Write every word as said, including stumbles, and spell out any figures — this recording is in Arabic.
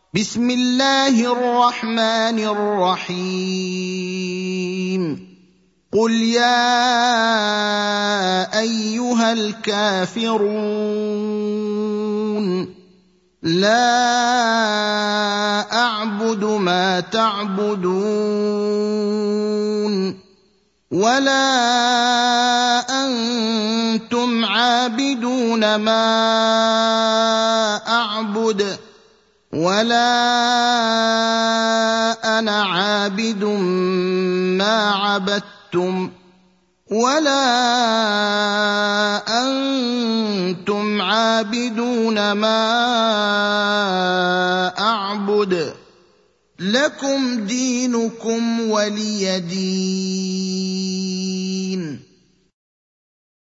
بسم الله الرحمن الرحيم قل يا ايها الكافرون لا اعبد ما تعبدون ولا انتم عابدون ما اعبد ولا انا عابد ما عبدتم ولا انتم عابدون ما اعبد لكم دينكم ولي دين.